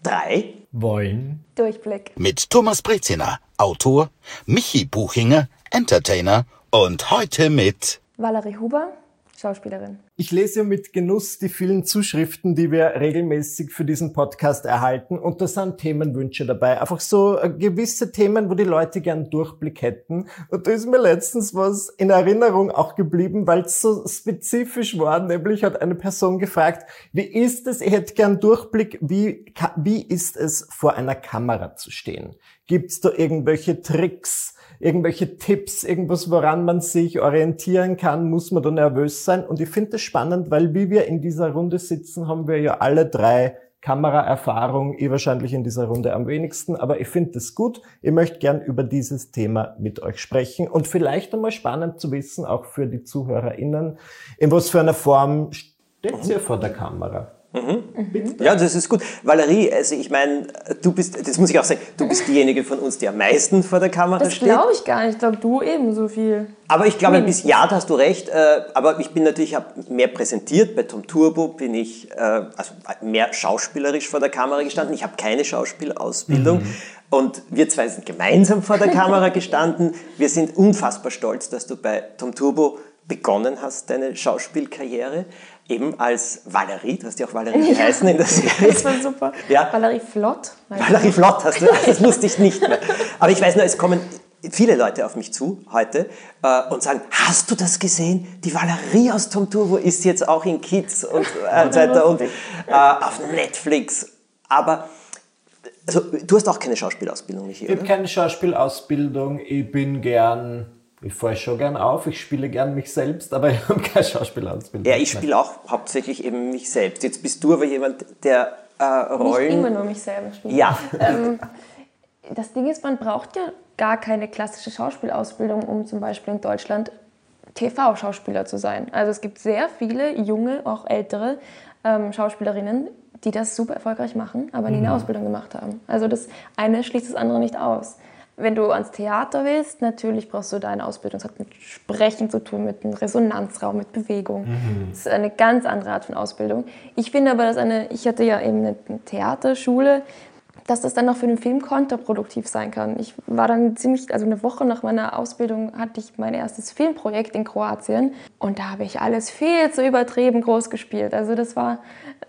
3 wollen Durchblick. Mit Thomas Breziner, Autor, Michi Buchinger, Entertainer und heute mit Valerie Huber, Schauspielerin. Ich lese mit Genuss die vielen Zuschriften, die wir regelmäßig für diesen Podcast erhalten. Und da sind Themenwünsche dabei. Einfach so gewisse Themen, wo die Leute gern Durchblick hätten. Und da ist mir letztens was in Erinnerung auch geblieben, weil es so spezifisch war. Nämlich hat eine Person gefragt, wie ist es, ich hätte gern Durchblick, wie ist es, vor einer Kamera zu stehen? Gibt es da irgendwelche Tricks? Irgendwelche Tipps, irgendwas, woran man sich orientieren kann, muss man da nervös sein. Und ich finde das spannend, weil wie wir in dieser Runde sitzen, haben wir ja alle 3 Kameraerfahrung. Ich wahrscheinlich in dieser Runde am wenigsten, aber ich finde das gut. Ich möchte gern über dieses Thema mit euch sprechen und vielleicht einmal spannend zu wissen, auch für die ZuhörerInnen, in was für einer Form steht ihr vor der Kamera? Ja, das ist gut. Valerie, also ich meine, du bist, das muss ich auch sagen, du bist diejenige von uns, die am meisten vor der Kamera steht. Das glaube ich gar nicht. Ich glaube, du ebenso viel. Aber ich glaube, ja, da hast du recht. Aber ich bin natürlich, habe mehr präsentiert. Bei Tom Turbo bin ich also mehr schauspielerisch vor der Kamera gestanden. Ich habe keine Schauspielausbildung. Und wir 2 sind gemeinsam vor der Kamera gestanden. Wir sind unfassbar stolz, dass du bei Tom Turbo begonnen hast, deine Schauspielkarriere. Eben als Valerie, du hast ja auch Valerie geheißen in der Serie. Das war super. Ja. Valerie Flott. Valerie Flott hast du, das wusste ich nicht mehr. Aber ich weiß nur, es kommen viele Leute auf mich zu heute und sagen, hast du das gesehen? Die Valerie aus Tom Turbo ist jetzt auch in Kids und so weiter und auf Netflix. Aber also, du hast auch keine Schauspielausbildung, Michi, oder? Ich habe keine Schauspielausbildung, ich falle schon gern auf, ich spiele gern mich selbst, aber ich habe keine Schauspielausbildung. Ja, ich spiele auch hauptsächlich eben mich selbst. Jetzt bist du aber jemand, der Rollen... Nicht immer nur mich selber spielen. Ja. Das Ding ist, man braucht ja gar keine klassische Schauspielausbildung, um zum Beispiel in Deutschland TV-Schauspieler zu sein. Also es gibt sehr viele junge, auch ältere Schauspielerinnen, die das super erfolgreich machen, aber nie eine Ausbildung gemacht haben. Also das eine schließt das andere nicht aus. Wenn du ans Theater willst, natürlich brauchst du deine Ausbildung. Das hat mit Sprechen zu tun, mit einem Resonanzraum, mit Bewegung. Das ist eine ganz andere Art von Ausbildung. Ich finde aber, ich hatte ja eben eine Theaterschule, dass das dann noch für den Film kontraproduktiv sein kann. Ich war dann eine Woche nach meiner Ausbildung hatte ich mein erstes Filmprojekt in Kroatien und da habe ich alles viel zu übertrieben groß gespielt. Also das war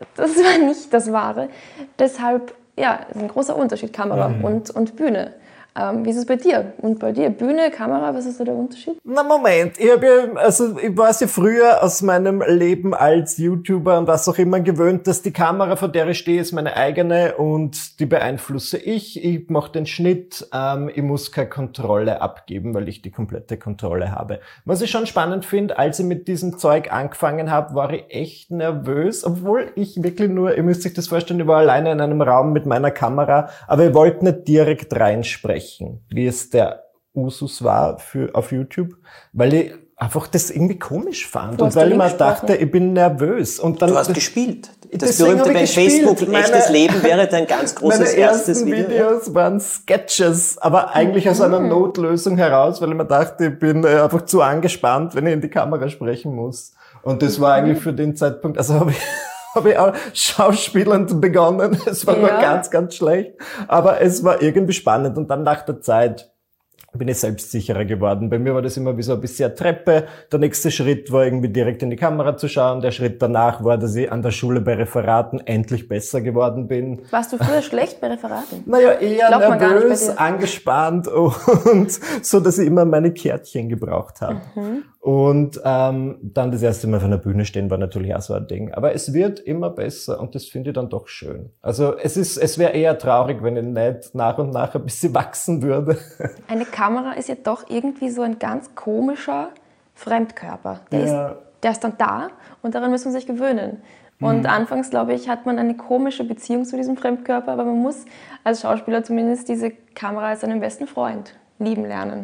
nicht das Wahre. Deshalb, ja, ist ein großer Unterschied, Kamera und Bühne. Wie ist es bei dir? Und bei dir, Bühne, Kamera, was ist da der Unterschied? Na Moment, ich war ja früher aus meinem Leben als YouTuber und was auch immer gewöhnt, dass die Kamera, vor der ich stehe, ist meine eigene und die beeinflusse ich. Ich mache den Schnitt, ich muss keine Kontrolle abgeben, weil ich die komplette Kontrolle habe. Was ich schon spannend finde, als ich mit diesem Zeug angefangen habe, war ich echt nervös, obwohl ich wirklich ihr müsst euch das vorstellen, ich war alleine in einem Raum mit meiner Kamera, aber ich wollte nicht direkt reinsprechen, wie es der Usus war auf YouTube, weil ich einfach das irgendwie komisch fand und weil ich mir dachte, ich bin nervös. Und dann, du hast gespielt. Das berühmte, wenn Facebook ein echtes Leben wäre, dein ganz großes erstes Video. Meine ersten Videos waren Sketches, aber eigentlich aus einer Notlösung heraus, weil ich mir dachte, ich bin einfach zu angespannt, wenn ich in die Kamera sprechen muss. Und das war eigentlich für den Zeitpunkt, also habe ich auch schauspielend begonnen. Es war nur ganz, ganz schlecht. Aber es war irgendwie spannend. Und dann nach der Zeit bin ich selbstsicherer geworden. Bei mir war das immer wie so ein bisschen eine Treppe. Der nächste Schritt war irgendwie direkt in die Kamera zu schauen. Der Schritt danach war, dass ich an der Schule bei Referaten endlich besser geworden bin. Warst du früher schlecht bei Referaten? Naja, eher nervös, angespannt und so, dass ich immer meine Kärtchen gebraucht habe. Und dann das erste Mal auf einer Bühne stehen war natürlich auch so ein Ding. Aber es wird immer besser und das finde ich dann doch schön. Also es wäre eher traurig, wenn ich nicht nach und nach ein bisschen wachsen würde. Eine Kamera ist ja doch irgendwie so ein ganz komischer Fremdkörper. Der ist dann da und daran muss man sich gewöhnen. Und anfangs, glaube ich, hat man eine komische Beziehung zu diesem Fremdkörper, aber man muss als Schauspieler zumindest diese Kamera als seinen besten Freund lieben lernen.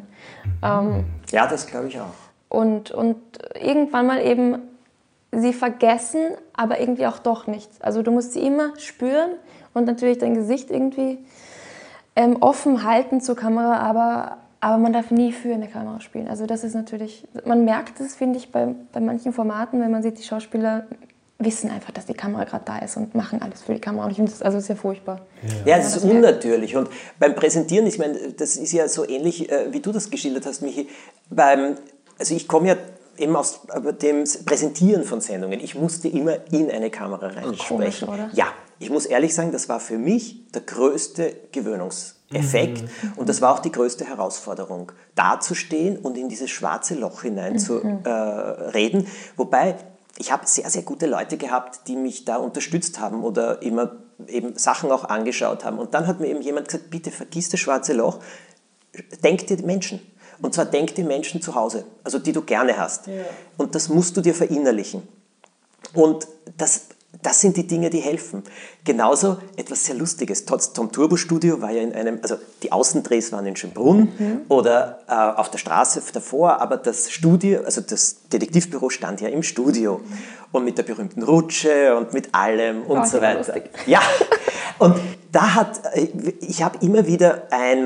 Ja, das glaube ich auch. Und irgendwann mal eben sie vergessen, aber irgendwie auch doch nicht. Also du musst sie immer spüren und natürlich dein Gesicht irgendwie offen halten zur Kamera, aber man darf nie für eine Kamera spielen. Also das ist natürlich, man merkt es, finde ich, bei manchen Formaten, wenn man sieht, die Schauspieler wissen einfach, dass die Kamera gerade da ist und machen alles für die Kamera. Und ich finde das sehr furchtbar. Ja, das ist unnatürlich. Und beim Präsentieren, ich meine, das ist ja so ähnlich, wie du das geschildert hast, Michi. Also ich komme ja eben aus dem Präsentieren von Sendungen. Ich musste immer in eine Kamera reinsprechen. Komisch, oder? Ja, ich muss ehrlich sagen, das war für mich der größte Gewöhnungseffekt und das war auch die größte Herausforderung, dazustehen und in dieses schwarze Loch hinein zu reden. Wobei, ich habe sehr, sehr gute Leute gehabt, die mich da unterstützt haben oder immer eben Sachen auch angeschaut haben. Und dann hat mir eben jemand gesagt, bitte vergiss das schwarze Loch, denk dir die Menschen. Und zwar denk die Menschen zu Hause, also die du gerne hast. Ja. Und das musst du dir verinnerlichen. Und das sind die Dinge, die helfen. Genauso etwas sehr Lustiges. Tom Turbo Studio war ja in einem, also die Außendrehs waren in Schönbrunn oder auf der Straße davor, aber das Studio, also das Detektivbüro stand ja im Studio. Und mit der berühmten Rutsche und mit allem und so weiter. Lustig. Ja, und ich habe immer wieder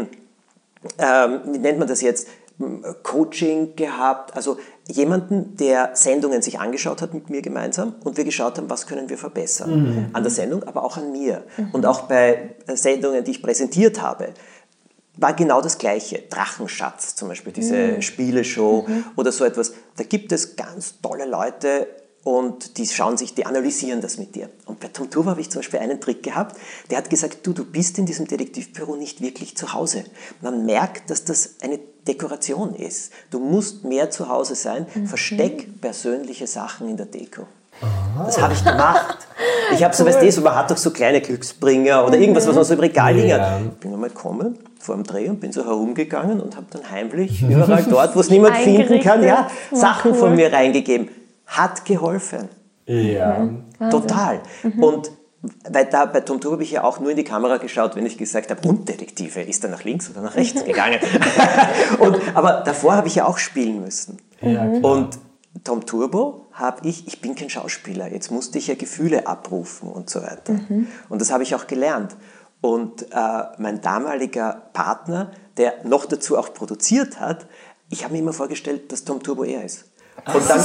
wie nennt man das jetzt, Coaching gehabt, also jemanden, der Sendungen sich angeschaut hat mit mir gemeinsam und wir geschaut haben, was können wir verbessern an der Sendung, aber auch an mir. Und auch bei Sendungen, die ich präsentiert habe, war genau das Gleiche. Drachenschatz zum Beispiel, diese Spieleshow oder so etwas. Da gibt es ganz tolle Leute und die analysieren das mit dir. Und bei Tom Turbo habe ich zum Beispiel einen Trick gehabt, der hat gesagt, du bist in diesem Detektivbüro nicht wirklich zu Hause. Man merkt, dass das eine Dekoration ist. Du musst mehr zu Hause sein, versteck persönliche Sachen in der Deko. Das habe ich gemacht. Ich habe so, weißt du, man hat doch so kleine Glücksbringer oder irgendwas, was man so im Regal liegen hat. Ich bin einmal gekommen vor dem Dreh und bin so herumgegangen und habe dann heimlich überall dort, wo es niemand finden kann, Sachen von mir reingegeben. Hat geholfen. Ja. Total. Und weil bei Tom Turbo habe ich ja auch nur in die Kamera geschaut, wenn ich gesagt habe, und Detektive, ist er nach links oder nach rechts gegangen? Aber davor habe ich ja auch spielen müssen. Ja, und Tom Turbo ich bin kein Schauspieler, jetzt musste ich ja Gefühle abrufen und so weiter. Und das habe ich auch gelernt. Und mein damaliger Partner, der noch dazu auch produziert hat, ich habe mir immer vorgestellt, dass Tom Turbo er ist. Und dann,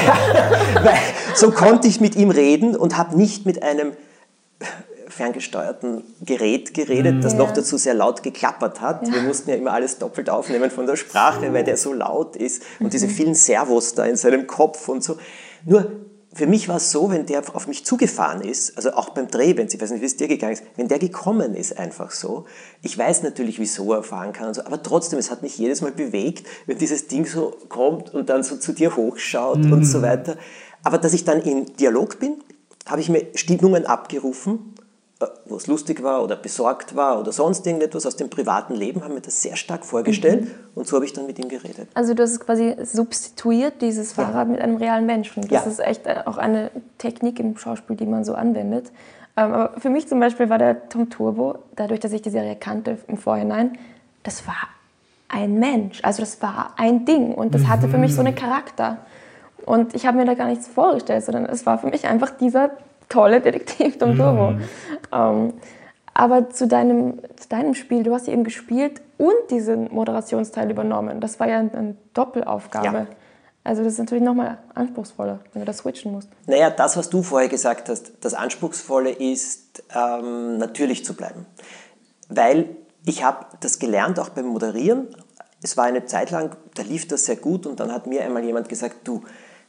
weil so konnte ich mit ihm reden und habe nicht mit einem ferngesteuerten Gerät geredet, das noch dazu sehr laut geklappert hat. Ja. Wir mussten ja immer alles doppelt aufnehmen von der Sprache, weil der so laut ist und diese vielen Servos da in seinem Kopf und so. Nur für mich war es so, wenn der auf mich zugefahren ist, also auch beim Dreh, ich weiß nicht, wie es dir gegangen ist, wenn der gekommen ist einfach so, ich weiß natürlich, wieso er fahren kann und so, aber trotzdem, es hat mich jedes Mal bewegt, wenn dieses Ding so kommt und dann so zu dir hochschaut und so weiter. Aber dass ich dann in Dialog bin, habe ich mir Stimmungen abgerufen, wo es lustig war oder besorgt war oder sonst irgendetwas aus dem privaten Leben, haben mir das sehr stark vorgestellt und so habe ich dann mit ihm geredet. Also du hast es quasi substituiert, dieses Fahrrad mit einem realen Menschen. Das ist echt auch eine Technik im Schauspiel, die man so anwendet. Aber für mich zum Beispiel war der Tom Turbo, dadurch, dass ich die Serie kannte im Vorhinein, das war ein Mensch, also das war ein Ding und das hatte für mich so einen Charakter. Und ich habe mir da gar nichts vorgestellt, sondern es war für mich einfach dieser tolle Detektiv Tom Turbo. Aber zu deinem Spiel, du hast ja eben gespielt und diesen Moderationsteil übernommen. Das war ja eine Doppelaufgabe. Ja. Also das ist natürlich nochmal anspruchsvoller, wenn du das switchen musst. Naja, das, was du vorher gesagt hast, das Anspruchsvolle ist, natürlich zu bleiben. Weil ich habe das gelernt, auch beim Moderieren. Es war eine Zeit lang, da lief das sehr gut und dann hat mir einmal jemand gesagt, du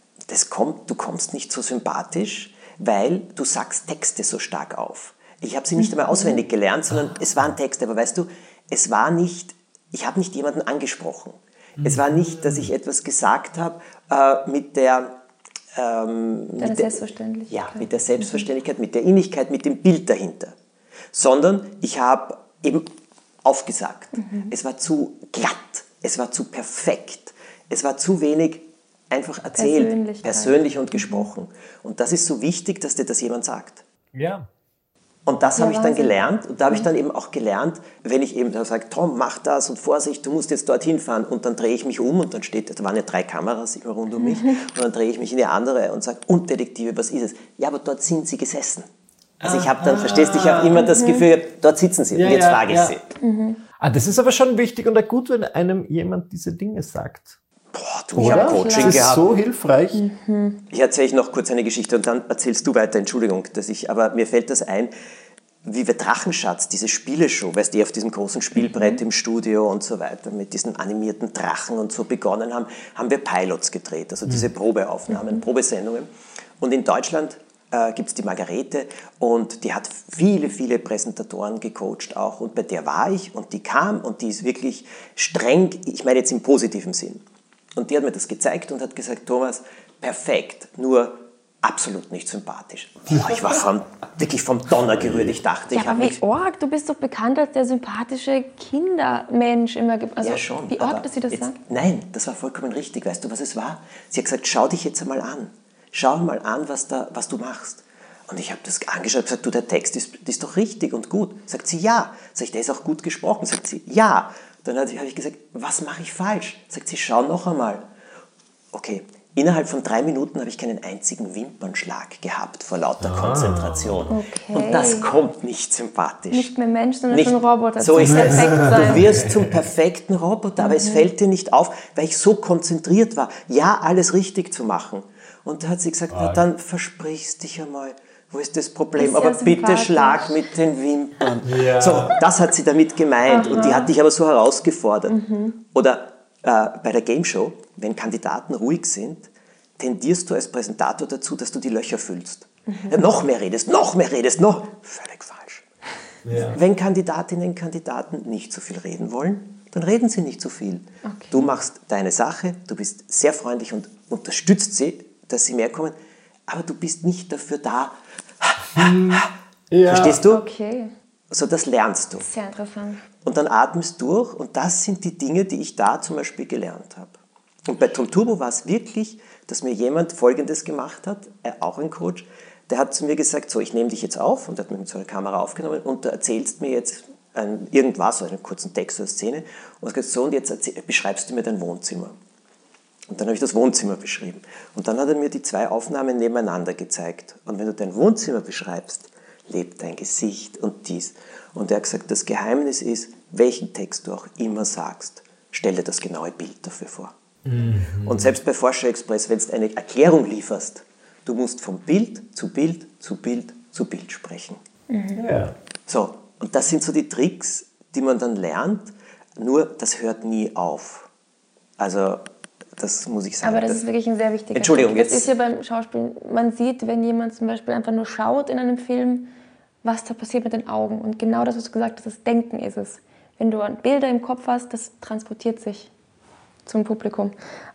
kommst nicht so sympathisch, weil du sagst Texte so stark auf. Ich habe sie nicht einmal auswendig gelernt, sondern es waren Texte, aber weißt du, ich habe nicht jemanden angesprochen. Es war nicht, dass ich etwas gesagt habe mit der Selbstverständlichkeit. Ja, mit der Selbstverständlichkeit, mit der Innigkeit, mit dem Bild dahinter. Sondern ich habe eben aufgesagt. Es war zu glatt, es war zu perfekt, es war zu wenig einfach erzählt, persönlich und gesprochen. Und das ist so wichtig, dass dir das jemand sagt. Ja. Und das habe ich dann gelernt. Und da habe ich dann eben auch gelernt, wenn ich eben sage, Tom, mach das und Vorsicht, du musst jetzt dorthin fahren. Und dann drehe ich mich um und dann da waren ja 3 Kameras immer rund um mich. Und dann drehe ich mich in die andere und sage, und Detektive, was ist es? Ja, aber dort sind sie gesessen. Also ich habe dann, verstehst du, ich habe immer das Gefühl, dort sitzen sie und jetzt frage ich sie. Das ist aber schon wichtig und gut, wenn einem jemand diese Dinge sagt. Ich habe Coaching Das ist gehabt. so hilfreich. Ich erzähle noch kurz eine Geschichte und dann erzählst du weiter. Entschuldigung, aber mir fällt das ein, wie wir Drachenschatz, diese Spieleshow, weißt du, auf diesem großen Spielbrett im Studio und so weiter, mit diesen animierten Drachen und so begonnen haben, haben wir Pilots gedreht, also diese Probeaufnahmen, Probesendungen. Und in Deutschland gibt es die Margarete und die hat viele, viele Präsentatoren gecoacht auch. Und bei der war ich und die kam und die ist wirklich streng, ich meine jetzt im positiven Sinn. Und die hat mir das gezeigt und hat gesagt, Thomas, perfekt, nur absolut nicht sympathisch. Ich war wirklich vom Donner gerührt. Ich dachte, Ja, ich habe aber mich... wie arg, du bist doch bekannt als der sympathische Kindermensch immer. Also, Ja, schon. wie arg, dass sie das jetzt, sagt? Nein, das war vollkommen richtig. Weißt du, was es war? Sie hat gesagt, schau dich jetzt einmal an. Schau mal an, was du machst. Und ich habe das angeschaut und gesagt, du, der Text ist doch richtig und gut. Sagt sie, ja. Sag ich, der ist auch gut gesprochen. Sagt sie, ja. Dann habe ich gesagt, was mache ich falsch? Sagt sie, schau noch einmal. Okay. Innerhalb von 3 Minuten habe ich keinen einzigen Wimpernschlag gehabt vor lauter Konzentration. Okay. Und das kommt nicht sympathisch. Nicht mehr Mensch, sondern Nicht- schon Roboter. So ist es. Perfekt Du sein. wirst zum perfekten Roboter, aber es fällt dir nicht auf, weil ich so konzentriert war, ja, alles richtig zu machen. Und da hat sie gesagt, na dann versprich's dich einmal. Wo ist das Problem? Ist ja Aber bitte sympathisch. schlag mit den Wimpern. So, das hat sie damit gemeint und die hat dich aber so herausgefordert. Oder bei der Game Show, wenn Kandidaten ruhig sind, tendierst du als Präsentator dazu, dass du die Löcher füllst. Ja, noch mehr redest. Völlig falsch. Wenn Kandidatinnen und Kandidaten nicht so viel reden wollen, dann reden sie nicht so viel. Okay. Du machst deine Sache, du bist sehr freundlich und unterstützt sie, dass sie mehr kommen, aber du bist nicht dafür da. Ja. Verstehst du? Okay, So, das lernst du. sehr interessant. Und dann atmest durch und das sind die Dinge, die ich da zum Beispiel gelernt habe. Und bei Tom Turbo war es wirklich, dass mir jemand Folgendes gemacht hat, auch ein Coach, der hat zu mir gesagt, so, ich nehme dich jetzt auf und hat mich mit so einer Kamera aufgenommen und du erzählst mir jetzt irgendwas, einen kurzen Text oder Szene und gesagt, so, und jetzt beschreibst du mir dein Wohnzimmer. Und dann habe ich das Wohnzimmer beschrieben. Und dann hat er mir die 2 Aufnahmen nebeneinander gezeigt. Und wenn du dein Wohnzimmer beschreibst, lebt dein Gesicht und dies. Und er hat gesagt, das Geheimnis ist, welchen Text du auch immer sagst, stell dir das genaue Bild dafür vor. Und selbst bei Forscher Express, wenn du eine Erklärung lieferst, du musst vom Bild zu Bild zu Bild zu Bild sprechen. Ja. So, und das sind so die Tricks, die man dann lernt, nur das hört nie auf. Also, das muss ich sagen. Aber das ist wirklich ein sehr wichtiger Entschuldigung, Punkt. Das jetzt- ist ja beim Schauspiel, man sieht, wenn jemand zum Beispiel einfach nur schaut in einem Film, was da passiert mit den Augen. Und genau das, was du gesagt hast, das Denken ist es. Wenn du Bilder im Kopf hast, das transportiert sich zum Publikum.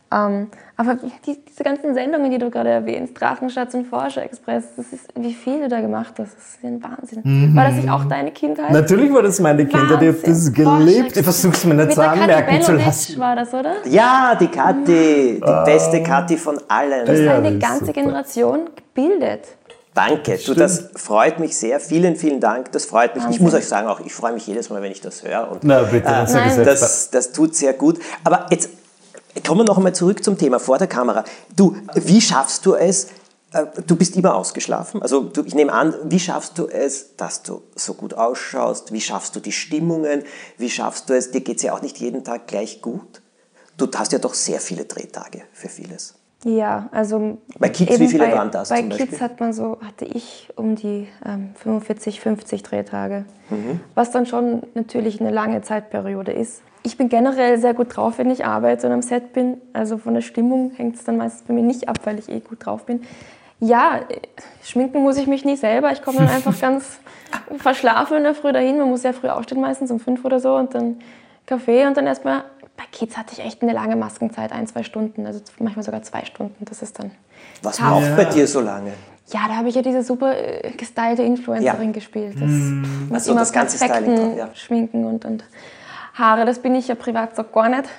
Aber diese ganzen Sendungen, die du gerade erwähnst, Drachenschatz und Forscher Express, das ist, wie viel du da gemacht hast, das ist ein Wahnsinn. War das nicht auch deine Kindheit? Natürlich war das meine Kindheit, ich habe das geliebt. Ich versuche es mir nicht Mit zu der Kathi anmerken zu Belovic lassen. war das, oder? Ja, die Kathi, die beste Kathi von allen. Ja, Eine das ist ganze super. Generation gebildet. Danke, du, das freut mich sehr. Vielen, vielen Dank. Das freut mich. Ich Wahnsinn. muss euch sagen, auch ich freue mich jedes Mal, wenn ich das höre. Und Na bitte, was er Nein. gesagt hat. das tut sehr gut. Aber jetzt kommen wir noch einmal zurück zum Thema vor der Kamera. Du, wie schaffst du es? Du bist immer ausgeschlafen. Also ich nehme an, wie schaffst du es, dass du so gut ausschaust? Wie schaffst du die Stimmungen? Wie schaffst du es? Dir geht es ja auch nicht jeden Tag gleich gut. Du hast ja doch sehr viele Drehtage für vieles. Ja, also Bei Kids, eben wie viele waren das Bei zum Beispiel? Kids hatte ich um die 45, 50 Drehtage, was dann schon natürlich eine lange Zeitperiode ist. Ich bin generell sehr gut drauf, wenn ich arbeite und am Set bin. Also von der Stimmung hängt es dann meistens bei mir nicht ab, weil ich eh gut drauf bin. Ja, schminken muss ich mich nie selber. Ich komme dann einfach ganz verschlafen in der Früh dahin. Man muss sehr früh aufstehen, meistens um 5 oder so, und dann Kaffee und dann erstmal. Bei Kids hatte ich echt eine lange Maskenzeit, 1-2 Stunden, also manchmal sogar 2 Stunden. Das ist dann. Was braucht bei dir so lange? Ja, da habe ich ja diese super gestylte Influencerin gespielt. Das mit Also immer das ganze Styling perfekten dran, ja. Schminken und Haare. Das bin ich ja privat so gar nicht.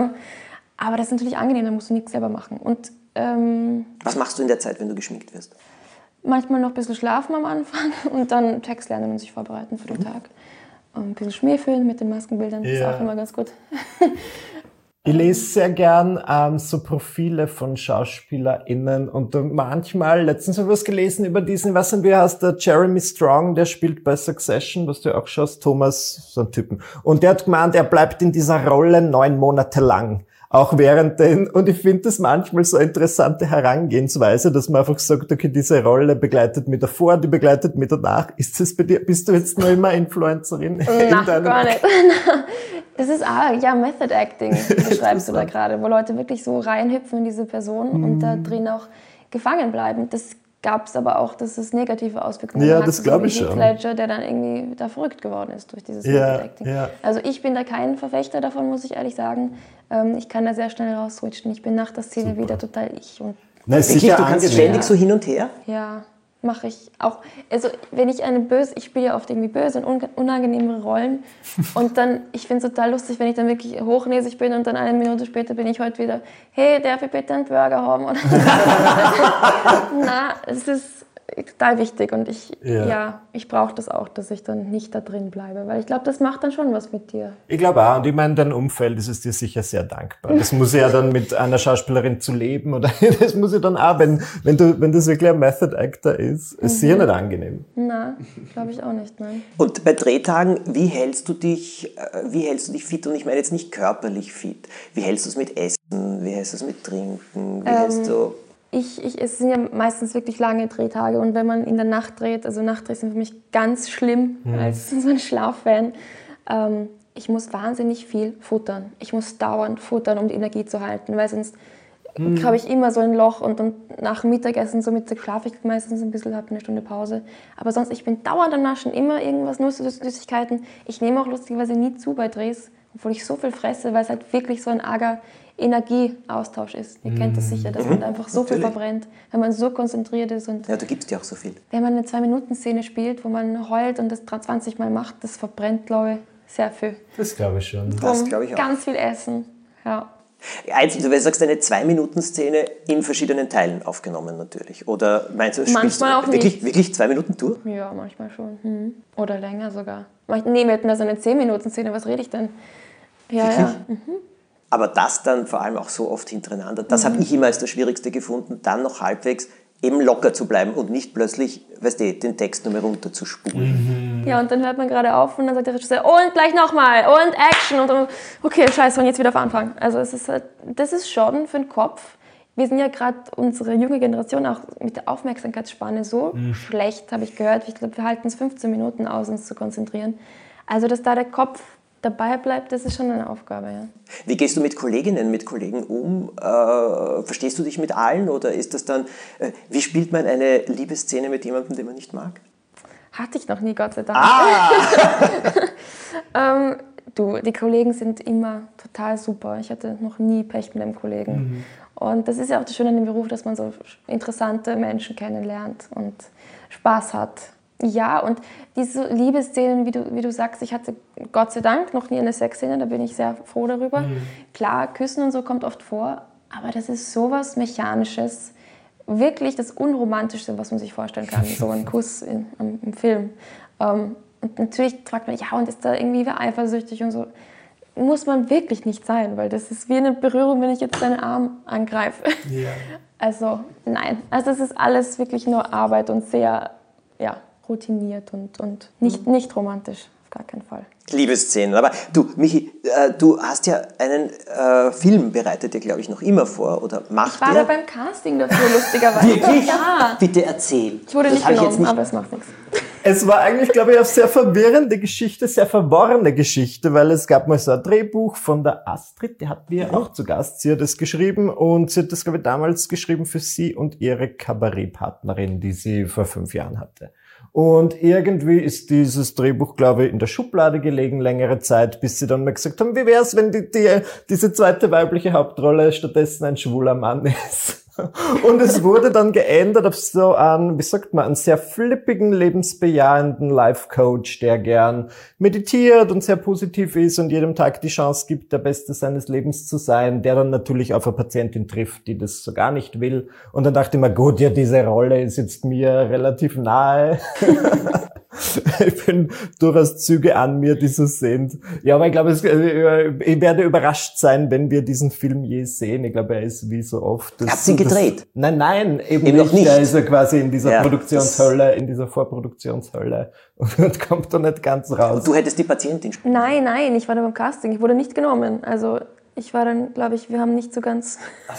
Aber das ist natürlich angenehm, da musst du nichts selber machen. Und Was machst du in der Zeit, wenn du geschminkt wirst? manchmal noch ein bisschen schlafen am Anfang und dann Text lernen und sich vorbereiten für den Tag. Und ein bisschen Schmäh füllen mit den Maskenbildern, das ist auch immer ganz gut. Ich lese sehr gern so Profile von SchauspielerInnen und manchmal, letztens habe ich was gelesen über diesen, was denn, wie heißt der, Jeremy Strong, der spielt bei Succession, was du auch schaust, Thomas, so ein Typen. Und der hat gemeint, er bleibt in dieser Rolle 9 Monate lang. auch während den, und ich finde das manchmal so eine interessante Herangehensweise, dass man einfach sagt, okay, diese Rolle begleitet mich davor, die begleitet mich danach. Ist das bei dir, bist du jetzt noch immer Influencerin? Nein, gar nicht. Das ist ja Method Acting, beschreibst du da gerade, wo Leute wirklich so reinhüpfen in diese Person und da drin auch gefangen bleiben. Das gab es aber auch, dass es negative Auswirkungen hat. Ja, das glaube ich schon. Heath Ledger, der dann irgendwie da verrückt geworden ist durch dieses Method Acting. Ja. Also ich bin da kein Verfechter davon, muss ich ehrlich sagen. Ich kann da sehr schnell rausswitchen. Ich bin nach der Szene wieder total ich. Und Na, ist Wirklich, sicher du kannst angenehm. ständig so hin und her? ja, mache ich auch. Also wenn ich ich spiele ja oft irgendwie böse und unangenehme Rollen und dann, ich finde es total lustig, wenn ich dann wirklich hochnäsig bin und dann eine Minute später bin ich heute wieder, hey, darf ich bitte einen Burger haben? Na, es ist total wichtig und ich brauche das auch, dass ich dann nicht da drin bleibe, weil ich glaube, das macht dann schon was mit dir. Ich glaube auch, und ich meine, dein Umfeld ist es dir sicher sehr dankbar. Das muss ja dann mit einer Schauspielerin zu leben, oder das muss ja dann auch, wenn das wirklich ein Method Actor ist sicher nicht angenehm. Na, glaube ich auch nicht, nein. Und bei Drehtagen, wie hältst du dich fit? Und ich meine jetzt nicht körperlich fit. Wie hältst du es mit Essen? Wie hältst du es mit Trinken? Wie hältst du... Es sind ja meistens wirklich lange Drehtage und wenn man in der Nacht dreht, also Nachtdrehs sind für mich ganz schlimm als so ein Schlaffan. Ich muss wahnsinnig viel futtern. Ich muss dauernd futtern, um die Energie zu halten, weil sonst habe ich immer so ein Loch und nach dem Mittagessen, so Mittag schlafe ich meistens ein bisschen, habe eine Stunde Pause. Aber sonst, ich bin dauernd am Naschen, immer irgendwas, nur Süßigkeiten. Ich nehme auch lustigerweise nie zu bei Drehs, obwohl ich so viel fresse, weil es halt wirklich so ein arger Energieaustausch ist. Ihr kennt das sicher, dass man da einfach so viel verbrennt, wenn man so konzentriert ist. Und Ja, du gibst dir auch so viel. wenn man eine 2-Minuten-Szene spielt, wo man heult und das 20 Mal macht, das verbrennt, glaube ich, sehr viel. Das glaube ich schon. Das glaube ich auch. Ganz viel Essen, ja. Du sagst, eine 2-Minuten-Szene in verschiedenen Teilen aufgenommen natürlich. Oder meinst du, spielst Manchmal du auch nicht. wirklich 2 Minuten durch? Ja, manchmal schon. Oder länger sogar. Nee, wir hätten da so eine 10-Minuten-Szene, was rede ich denn? Ja. Aber das dann vor allem auch so oft hintereinander, das habe ich immer als das Schwierigste gefunden, dann noch halbwegs eben locker zu bleiben und nicht plötzlich, weißt du, den Text nur mehr runterzuspulen. Ja, und dann hört man gerade auf und dann sagt der Regisseur, und gleich nochmal, und Action. Und dann, okay, scheiße, und jetzt wieder auf Anfang. Also es ist halt, das ist schon für den Kopf. Wir sind ja gerade, unsere junge Generation, auch mit der Aufmerksamkeitsspanne so schlecht, habe ich gehört. Ich glaube, wir halten es 15 Minuten aus, uns zu konzentrieren. Also, dass da der Kopf dabei bleibt, das ist schon eine Aufgabe, ja. Wie gehst du mit Kolleginnen, mit Kollegen um? Verstehst du dich mit allen oder ist das dann, wie spielt man eine Liebesszene mit jemandem, den man nicht mag? Hatte ich noch nie, Gott sei Dank. Die Kollegen sind immer total super. Ich hatte noch nie Pech mit einem Kollegen. Und das ist ja auch das Schöne an dem Beruf, dass man so interessante Menschen kennenlernt und Spaß hat. Ja, und diese Liebesszenen, wie du sagst, ich hatte Gott sei Dank noch nie eine Sexszene, da bin ich sehr froh darüber. Klar, Küssen und so kommt oft vor, aber das ist sowas Mechanisches, wirklich das Unromantischste, was man sich vorstellen kann, so ein Kuss im Film. Und natürlich fragt man, ja, und ist da irgendwie wer eifersüchtig und so. Muss man wirklich nicht sein, weil das ist wie eine Berührung, wenn ich jetzt deinen Arm angreife. Ja. Also nein, also es ist alles wirklich nur Arbeit und sehr, routiniert und nicht romantisch, auf gar keinen Fall. Liebesszenen. Aber du, Michi, du hast ja einen Film, bereitet dir, glaube ich, noch immer vor, oder macht Ich war da beim Casting dafür, lustigerweise. Wirklich? Ja. Bitte erzähl. Ich wurde nicht genommen, aber es macht nichts. Es war eigentlich, glaube ich, eine sehr verwirrende Geschichte, sehr verworrene Geschichte, weil es gab mal so ein Drehbuch von der Astrid, die hatten wir auch zu Gast. Sie hat es geschrieben und sie hat das, glaube ich, damals geschrieben für sie und ihre Kabarettpartnerin, die sie vor 5 Jahren hatte. Und irgendwie ist dieses Drehbuch, glaube ich, in der Schublade gelegen, längere Zeit, bis sie dann mal gesagt haben, wie wär's, wenn diese zweite weibliche Hauptrolle stattdessen ein schwuler Mann ist. Und es wurde dann geändert auf so einen, einen sehr flippigen, lebensbejahenden Life-Coach, der gern meditiert und sehr positiv ist und jedem Tag die Chance gibt, der Beste seines Lebens zu sein, der dann natürlich auf eine Patientin trifft, die das so gar nicht will. Und dann dachte ich mir, gut, ja, diese Rolle ist jetzt mir relativ nahe. Ich bin durchaus Züge an mir, die so sind. Ja, aber ich glaube, ich werde überrascht sein, wenn wir diesen Film je sehen. Ich glaube, er ist wie so oft. Habt ihr gedreht? Nein, eben noch nicht. Er ist ja quasi in dieser Produktionshölle, in dieser Vorproduktionshölle und kommt da nicht ganz raus. Und du hättest die Patientin spielen? Nein, ich war da beim Casting. Ich wurde nicht genommen. Also Ich war dann, glaube ich, wir haben nicht so ganz...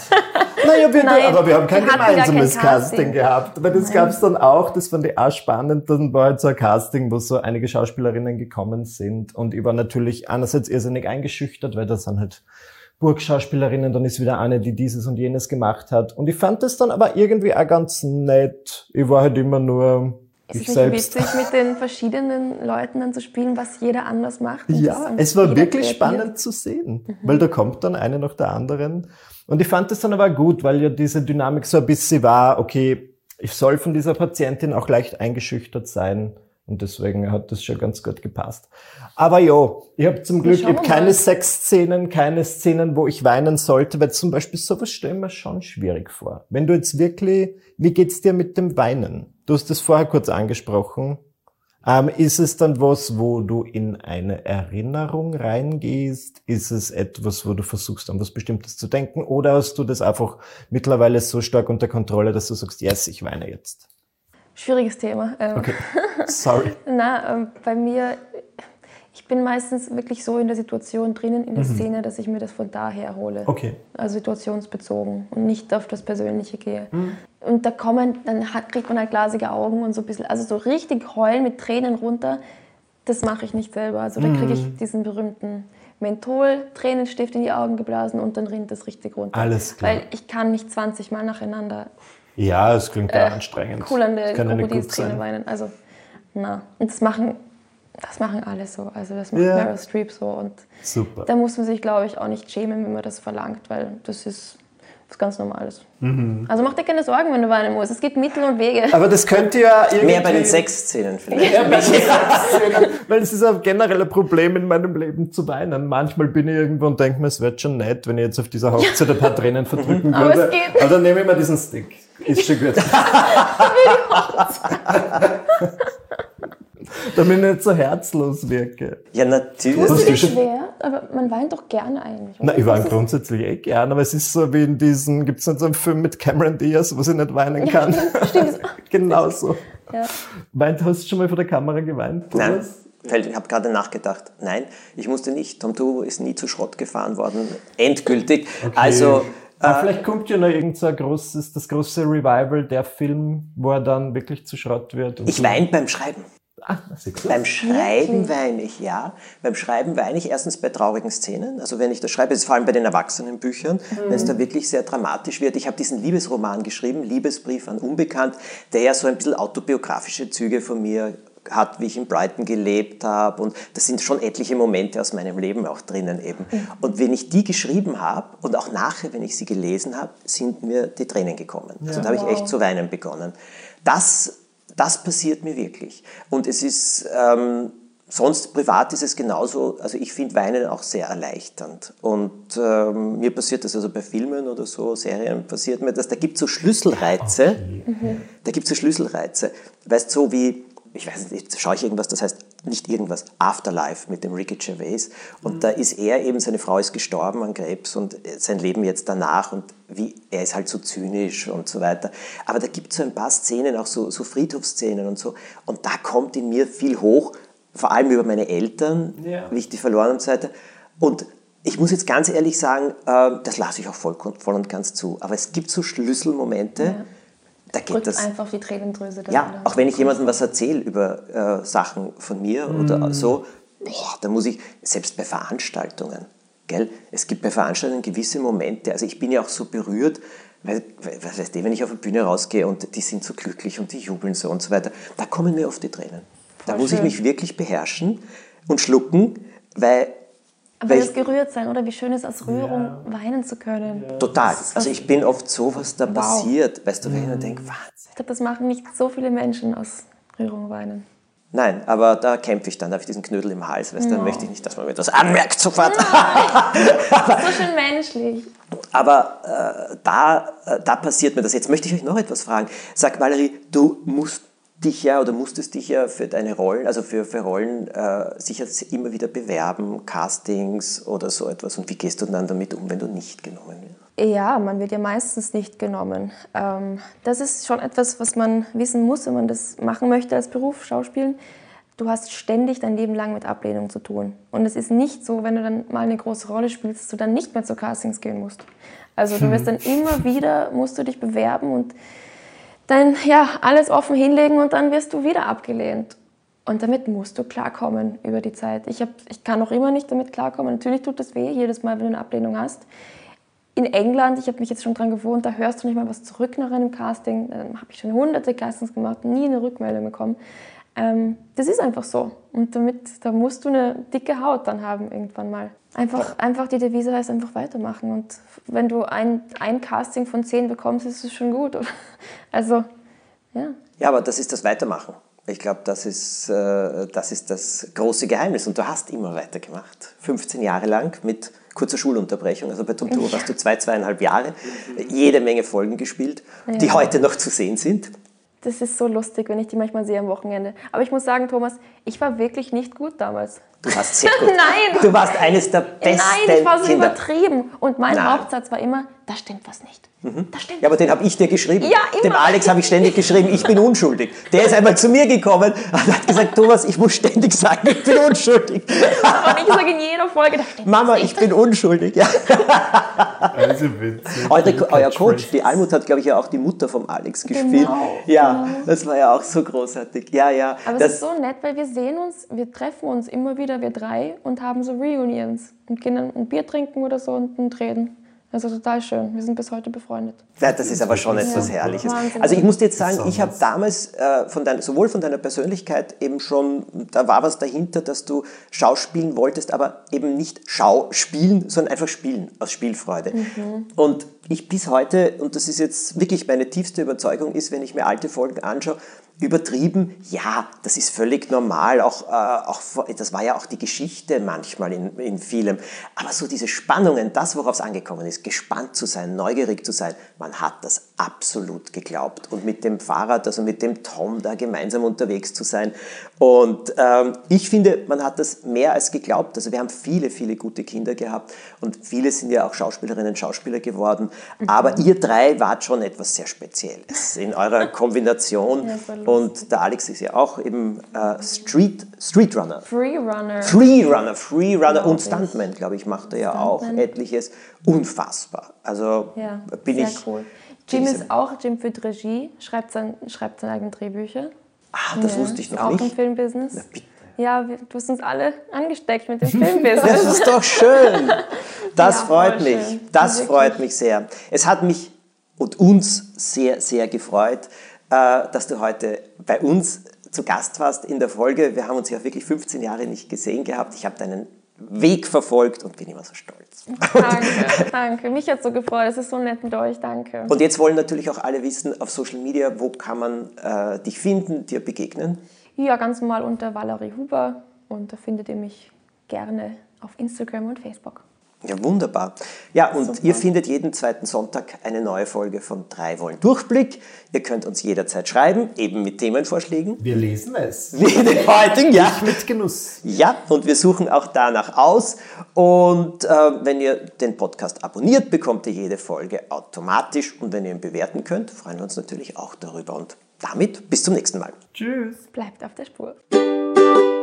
Naja, Nein, aber wir haben kein wir hatten gar gemeinsames kein Casting Casting gehabt. Weil das gab es dann auch, das fand ich auch spannend. Dann war halt so ein Casting, wo so einige Schauspielerinnen gekommen sind. Und ich war natürlich einerseits irrsinnig eingeschüchtert, weil das sind halt Burgschauspielerinnen, dann ist wieder eine, die dieses und jenes gemacht hat. Und ich fand das dann aber irgendwie auch ganz nett. Ich war halt immer nur Ist ich es nicht selbst. witzig, mit den verschiedenen Leuten dann zu spielen, was jeder anders macht? Und Ja, das es war jeder wirklich kreativ. spannend zu sehen, weil da kommt dann eine nach der anderen. Und ich fand das dann aber gut, weil ja diese Dynamik so ein bisschen war, okay, ich soll von dieser Patientin auch leicht eingeschüchtert sein. Und deswegen hat das schon ganz gut gepasst. Aber ja, ich habe zum Glück ich hab keine Sexszenen, keine Szenen, wo ich weinen sollte, weil zum Beispiel sowas stelle ich mir schon schwierig vor. Wenn du jetzt wirklich, wie geht's dir mit dem Weinen? Du hast das vorher kurz angesprochen. Ist es dann was, wo du in eine Erinnerung reingehst? Ist es etwas, wo du versuchst, an was Bestimmtes zu denken? Oder hast du das einfach mittlerweile so stark unter Kontrolle, dass du sagst, yes, ich weine jetzt? Schwieriges Thema. Okay, sorry. Bei mir, ich bin meistens wirklich so in der Situation drinnen, in der Szene, dass ich mir das von daher hole. Okay. Also situationsbezogen und nicht auf das Persönliche gehe. Und dann kriegt man halt glasige Augen und so ein bisschen, also so richtig heulen mit Tränen runter, das mache ich nicht selber. Also da kriege ich diesen berühmten Menthol-Tränenstift in die Augen geblasen und dann rinnt das richtig runter. Alles klar. Weil ich kann nicht 20 Mal nacheinander Ja, es klingt auch anstrengend. kullernde Das kann ja nicht gut Krokodilsträne sein. weinen. Also, und das machen alle so. Also das macht Meryl Streep so. Und Super. da muss man sich, glaube ich, auch nicht schämen, wenn man das verlangt, weil das ist was ganz Normales. Also mach dir keine Sorgen, wenn du weinen musst. Es gibt Mittel und Wege. Aber das könnte ja irgendwie... Mehr bei den Sexszenen vielleicht. Ja, bei den Sexszenen. Weil es ist ein generelles Problem in meinem Leben zu weinen. Manchmal bin ich irgendwo und denke mir, es wird schon nett, wenn ich jetzt auf dieser Hochzeit ein paar Tränen verdrücken würde. Aber es geht. Aber dann nehme ich mir diesen Stick. Ist schon gut. Damit ich nicht so herzlos wirke. Ja, natürlich. Das Was ist du schon- schwer, aber man weint doch gerne eigentlich. Na, ich weine grundsätzlich gern, aber es ist so wie in diesen, gibt's nicht so einen Film mit Cameron Diaz, wo sie nicht weinen kann? Stimmt. Genau so. Ja. Hast du schon mal vor der Kamera geweint? Nein, Thomas? ich habe gerade nachgedacht. Nein, ich musste nicht. Tom Turbo ist nie zu Schrott gefahren worden. Endgültig. Okay. Also, Aber vielleicht kommt ja noch irgend so das große Revival, der Film, wo er dann wirklich zu Schrott wird. Und ich weine beim Schreiben. siehst du? Beim Schreiben weine ich, ja. Beim Schreiben weine ich erstens bei traurigen Szenen. Also wenn ich das schreibe, das ist vor allem bei den Erwachsenenbüchern, wenn es da wirklich sehr dramatisch wird. Ich habe diesen Liebesroman geschrieben, Liebesbrief an Unbekannt, der ja so ein bisschen autobiografische Züge von mir hat, wie ich in Brighton gelebt habe. Und das sind schon etliche Momente aus meinem Leben auch drinnen eben. Und wenn ich die geschrieben habe und auch nachher, wenn ich sie gelesen habe, sind mir die Tränen gekommen. Also da habe ich echt zu weinen begonnen. Das passiert mir wirklich. Und es ist, sonst privat ist es genauso, also ich finde Weinen auch sehr erleichternd. Und mir passiert das also bei Filmen oder so, Serien passiert mir das, da gibt es so Schlüsselreize. Da gibt es so Schlüsselreize. Weißt so wie, ich weiß nicht, jetzt schaue ich irgendwas, das heißt nicht irgendwas, Afterlife mit dem Ricky Gervais. Und da ist er eben, seine Frau ist gestorben an Krebs und sein Leben jetzt danach und er ist halt so zynisch und so weiter. Aber da gibt es so ein paar Szenen, auch so Friedhofsszenen und so. Und da kommt in mir viel hoch, vor allem über meine Eltern, wie ich die verloren habe und so weiter. Und ich muss jetzt ganz ehrlich sagen, das lasse ich auch voll und ganz zu. Aber es gibt so Schlüsselmomente, da geht Drückt das einfach auf die Tränendrüse. ja, auch wenn ich jemandem was erzähle über Sachen von mir oder so, da muss ich, selbst bei Veranstaltungen, gell, es gibt bei Veranstaltungen gewisse Momente, also ich bin ja auch so berührt, weil, was weißt du, wenn ich auf die Bühne rausgehe und die sind so glücklich und die jubeln so und so weiter, da kommen mir oft die Tränen. Da muss ich mich wirklich beherrschen und schlucken, weil... Aber das Gerührtsein, oder wie schön es ist, aus Rührung weinen zu können. Total. Also ich bin oft so, was da passiert, weißt du, wenn ich mir denke, Wahnsinn. Ich glaube, das machen nicht so viele Menschen aus Rührung weinen. Nein, aber da kämpfe ich dann, da habe ich diesen Knödel im Hals, weißt du, dann möchte ich nicht, dass man mir etwas anmerkt sofort. So schön menschlich. Aber da passiert mir das. Jetzt möchte ich euch noch etwas fragen. Sag, Valerie, du musstest dich ja für deine Rollen, also für Rollen sicher immer wieder bewerben, Castings oder so etwas. Und wie gehst du dann damit um, wenn du nicht genommen wirst? Ja, man wird ja meistens nicht genommen. Das ist schon etwas, was man wissen muss, wenn man das machen möchte als Beruf, Schauspielen. du hast ständig dein Leben lang mit Ablehnung zu tun. Und es ist nicht so, wenn du dann mal eine große Rolle spielst, dass du dann nicht mehr zu Castings gehen musst. Also du wirst dann immer wieder, musst du dich bewerben und dann alles offen hinlegen und dann wirst du wieder abgelehnt. Und damit musst du klarkommen über die Zeit. Ich kann noch immer nicht damit klarkommen. Natürlich tut das weh, jedes Mal, wenn du eine Ablehnung hast. In England, ich habe mich jetzt schon dran gewohnt, da hörst du nicht mal was zurück nach einem Casting. Dann habe ich schon hunderte Castings gemacht, nie eine Rückmeldung bekommen. Das ist einfach so. Und da musst du eine dicke Haut dann haben irgendwann mal. Einfach die Devise heißt einfach weitermachen. Und wenn du ein Casting von 10 bekommst, ist es schon gut. Also, ja. Ja, aber das ist das Weitermachen. Ich glaube, das ist das große Geheimnis. Und du hast immer weitergemacht. 15 Jahre lang mit kurzer Schulunterbrechung. Also bei Tom Tour warst du 2,5 Jahre. Jede Menge Folgen gespielt, die heute noch zu sehen sind. Das ist so lustig, wenn ich die manchmal sehe am Wochenende. Aber ich muss sagen, Thomas, ich war wirklich nicht gut damals. Du warst sehr gut. Nein! Du warst eines der besten Kinder. Nein, ich war so übertrieben. Und mein Hauptsatz war immer, da stimmt was nicht. Da stimmt ja, aber den habe ich dir geschrieben. Ja, immer. Dem Alex habe ich ständig geschrieben, ich bin unschuldig. Der ist einmal zu mir gekommen und hat gesagt, Thomas, ich muss ständig sagen, ich bin unschuldig. Und ich sage in jeder Folge, da stimmt Mama, was nicht. ich bin unschuldig. Ja. Also witzig. Euer Coach, die Almut, hat, glaube ich, ja auch die Mutter vom Alex gespielt. Genau. Das war ja auch so großartig. Ja. Aber es ist so nett, weil wir treffen uns immer wieder, wir 3, und haben so Reunions und gehen dann ein Bier trinken oder so und reden. Also total schön. Wir sind bis heute befreundet. Ja, das ist aber schon etwas Herrliches. Wahnsinn. Also ich muss dir jetzt sagen, ich habe damals sowohl von deiner Persönlichkeit eben schon, da war was dahinter, dass du schauspielen wolltest, aber eben nicht Schauspielen, sondern einfach spielen, aus Spielfreude. Und ich bis heute, und das ist jetzt wirklich meine tiefste Überzeugung, ist, wenn ich mir alte Folgen anschaue, übertrieben, ja, das ist völlig normal, das war ja auch die Geschichte manchmal in vielem, aber so diese Spannungen, das, worauf es angekommen ist, gespannt zu sein, neugierig zu sein, man hat das absolut geglaubt und mit dem Fahrrad, also mit dem Tom da gemeinsam unterwegs zu sein und ich finde, man hat das mehr als geglaubt, also wir haben viele, viele gute Kinder gehabt und viele sind ja auch Schauspielerinnen und Schauspieler geworden, aber ihr 3 wart schon etwas sehr Spezielles in eurer Kombination. Ja, und der Alex ist ja auch eben Streetrunner. Freerunner und Stuntman, glaube ich, macht er ja auch etliches. Unfassbar. Also ja, bin sehr ich... cool. Jim führt Regie, schreibt seine eigenen Drehbücher. Ah, das wusste ich noch nicht. Auch im Filmbusiness. Na, bitte. Ja, du hast uns alle angesteckt mit dem Filmbusiness. Das ist doch schön. Das freut mich. Schön. Das freut mich sehr. Es hat mich und uns sehr, sehr gefreut, dass du heute bei uns zu Gast warst in der Folge. Wir haben uns ja wirklich 15 Jahre nicht gesehen gehabt. Ich habe deinen Weg verfolgt und bin immer so stolz. Danke. Mich hat es so gefreut. Es ist so nett mit euch. Danke. Und jetzt wollen natürlich auch alle wissen, auf Social Media, wo kann man dich finden, dir begegnen? Ja, ganz normal unter Valerie Huber. Und da findet ihr mich gerne auf Instagram und Facebook. Ja, wunderbar. Ja, und super. Ihr findet jeden zweiten Sonntag eine neue Folge von 3 Wollen Durchblick. Ihr könnt uns jederzeit schreiben, eben mit Themenvorschlägen. Wir lesen es. Wie den heutigen, ja. Ich mit Genuss. Ja, und wir suchen auch danach aus. Und wenn ihr den Podcast abonniert, bekommt ihr jede Folge automatisch. Und wenn ihr ihn bewerten könnt, freuen wir uns natürlich auch darüber. Und damit bis zum nächsten Mal. Tschüss. Bleibt auf der Spur.